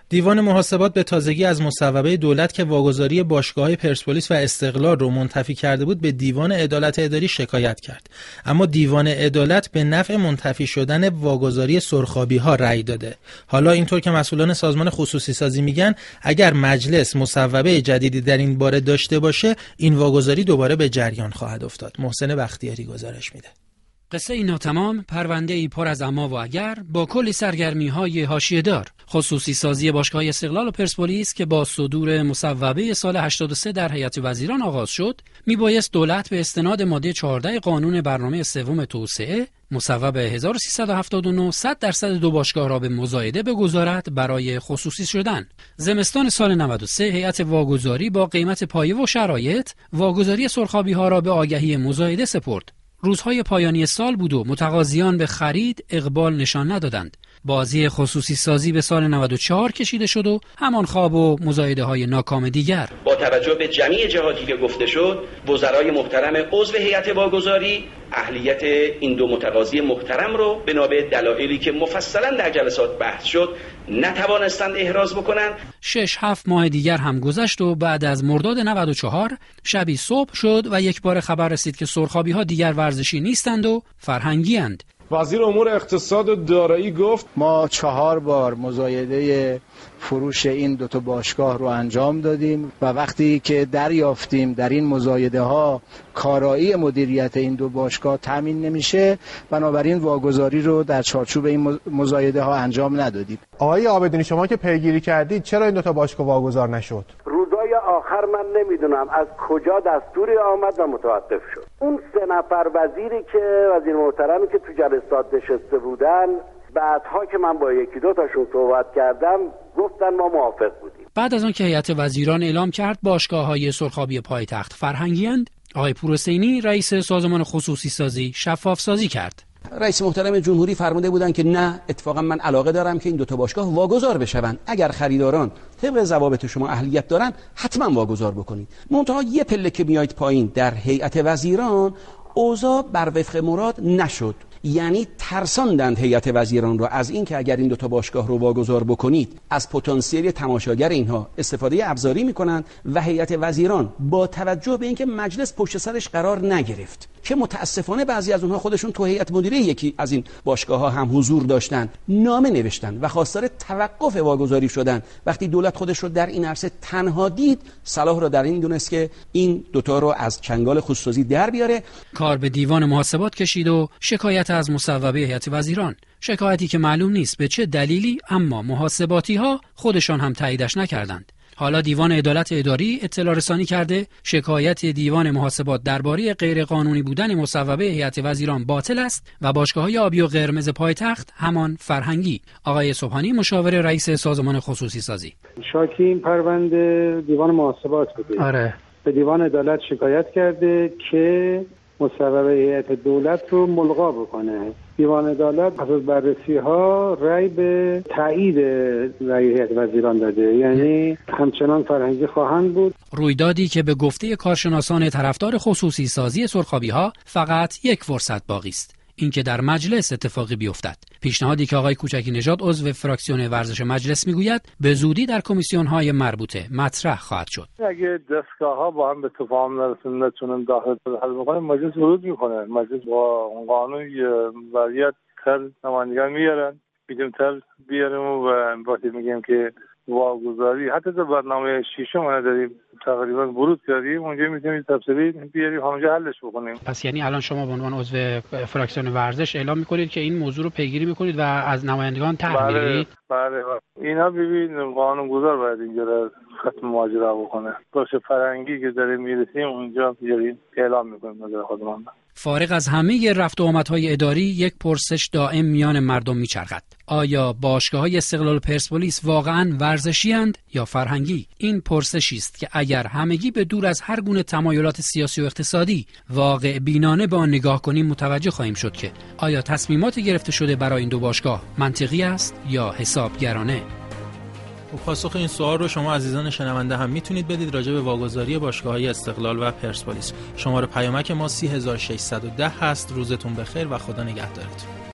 دیوان محاسبات به تازگی از مصوبه دولت که واگذاری باشگاه‌های پرسپولیس و استقلال رو منتفی کرده بود به دیوان عدالت اداری شکایت کرد. اما دیوان عدالت به نفع منتفی شدن واگذاری سرخابی‌ها رأی داده. حالا اینطور که مسئولان سازمان خصوصی سازی میگن اگر مجلس مصوبه جدیدی در این باره داشته باشه این واگذاری دوباره به جریان خواهد افتاد. محسن بختیاری گزارش میده. قصه ای ناتمام، پرونده ای پر از اما و اگر با کلی سرگرمی‌های حاشیه‌دار. خصوصی سازی باشگاه استقلال و پرسپولیس که با صدور مصوبه سال 83 در هیئت وزیران آغاز شد، میبایست دولت به استناد ماده 14 قانون برنامه سوم توسعه مصوبه 1379 100% دو باشگاه را به مزایده بگذارد برای خصوصی شدن. زمستان سال 93 هیئت واگذاری با قیمت پایه و شرایط واگذاری سرخابی‌ها را به آگهی مزایده سپرد. روزهای پایانی سال بود و متقاضیان به خرید اقبال نشان ندادند. بازی خصوصی سازی به سال 94 کشیده شد و همان خواب و مزایده های ناکام دیگر. با توجه به جمعی جهاتی که گفته شد، وزرای محترم عضو هیئت واگذاری اهلیت این دو متقاضی محترم رو بنا به دلایلی که مفصلا در جلسات بحث شد نتوانستند احراز بکنند. 6-7 ماه دیگر هم گذشت و بعد از مرداد 94 شبی صبح شد و یک بار خبر رسید که سرخابی ها دیگر ورزشی نیستند و فرهنگی اند. وزیر امور اقتصاد و دارایی گفت ما 4 بار مزایده فروش این دوتا باشگاه رو انجام دادیم و وقتی که دریافتیم در این مزایده ها کارایی مدیریت این دو باشگاه تامین نمیشه، بنابراین واگذاری رو در چارچوب این مزایده ها انجام ندادیم. آقای عابدینی شما که پیگیری کردید چرا این دوتا باشگاه واگذار نشد؟ روزای آخر من نمیدونم از کجا دستوری آمد و متوقف شد. اون 3 نفر وزیری که وزیر محترمی که تو جلسات نشسته بودن، بعدها که من با یکی دو تاشون صحبت کردم گفتن ما موافق بودیم. بعد از آن که هیئت وزیران اعلام کرد باشگاه‌های سرخابی پایتخت فرهنگی اند، آقای پورحسینی رئیس سازمان خصوصی سازی شفاف سازی کرد. رئیس محترم جمهوری فرموده بودن که نه، اتفاقا من علاقه دارم که این دوتا باشگاه واگذار بشون. اگر خریداران طبق ضوابط شما اهلیت دارن حتما واگذار بکنید. منتها یه پله که میایید پایین در هیئت وزیران اوضاع بر وفق مراد نشد. یعنی ترساندند هیئت وزیران را از این که اگر این دوتا باشگاه رو واگذار بکنید از پتانسیل تماشاگر اینها استفاده ابزاری میکنند و هیئت وزیران با توجه به اینکه مجلس پشت سرش قرار نگرفت که متاسفانه بعضی از اونها خودشون تو هیئت مدیره یکی از این باشگاه ها هم حضور داشتند، نامه نوشتن و خواستار توقف واگذاری شدن. وقتی دولت خودش رو در این عرصه تنها دید، صلاح را در این دونست که این دوتا رو از چنگال خصوصی در بیاره. کار به دیوان محاسبات کشید و شکایت از مصوبه هیئت وزیران، شکایتی که معلوم نیست به چه دلیلی، اما محاسباتی ها خودشان هم تاییدش نکردند. حالا دیوان عدالت اداری اطلاع رسانی کرده شکایت دیوان محاسبات درباره غیرقانونی بودن مصوبه هیئت وزیران باطل است و باشگاه‌های آبی و قرمز پایتخت همان فرهنگی. آقای سبحانی مشاور رئیس سازمان خصوصی سازی: شاکی این پرونده دیوان محاسبات بوده. آره. به دیوان عدالت شکایت کرده که مصوبه هیئت دولت رو ملغا بکنه. دیوان عدالت پس از بررسی ها رأی به تایید رأی هیئت وزیران داده، یعنی همچنان فرهنگی خواهند بود. رویدادی که به گفته کارشناسان طرفدار خصوصی سازی سرخابی ها فقط یک فرصت باقی است، اینکه در مجلس اتفاقی بیفتد. پیشنهادی که آقای کوچکی نژاد عضو فراکسیون ورزش مجلس میگوید به زودی در کمیسیون‌های مربوطه مطرح خواهد شد. اگه دستگاه‌ها با هم به تفاهم نرسن نتونن داخل حل بکنن، مجلس ورود میکنه. مجلس با قانون وضعیت تر نمایندگان میارن، میگیم تر بیاریم و وقتی میگیم که واگذاری حتی در برنامه ششم ما داریم تقریبا ورود کردیم، اونجا میتونیم تفصیلی بیاریم همونجا حلش بکنیم. پس یعنی الان شما به عنوان عضو فراکسیون ورزش اعلام میکنید که این موضوع رو پیگیری میکنید و از نمایندگان طرح میگیرید؟ بله. اینا ببین قانونگذار باید اینجا رو ختم ماجرا بکنه. باشه فرهنگی که داریم میرسیم اونجا بیاریم اعلام میکنیم نظر خودمان. فارغ از همه رفت و آمدهای اداری، یک پرسش دائم میان مردم میچرخد: آیا باشگاه‌های استقلال و پرسپولیس واقعاً ورزشی اند یا فرهنگی؟ این پرسشی است که اگر همگی به دور از هر گونه تمایلات سیاسی و اقتصادی واقع بینانه به آن نگاه کنیم متوجه خواهیم شد که آیا تصمیمات گرفته شده برای این دو باشگاه منطقی است یا حسابگرانه؟ پاسخ این سوال رو شما عزیزان شنونده هم میتونید بدید راجع به واگذاری باشگاه‌های استقلال و پرسپولیس. شماره پیامک ما 30610 هست. روزتون بخیر و خدا نگهدارتون.